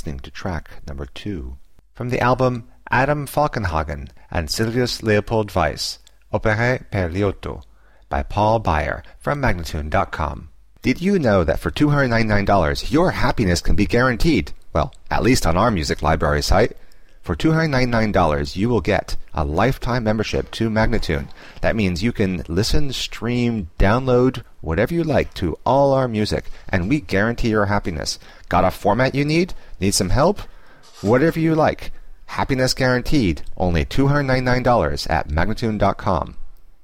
listening to track number 2 from the album Adam Falkenhagen and Silvius Leopold Weiss, Opere per liotto, by Paul Beyer from Magnatune.com. Did you know that for $299 your happiness can be guaranteed? Well, at least on our music library site. For $299 you will get a lifetime membership to Magnatune. That means you can listen, stream, download, whatever you like to all our music, and we guarantee your happiness. Got a format you need? Need some help? Whatever you like. Happiness guaranteed. Only $299 at Magnatune.com.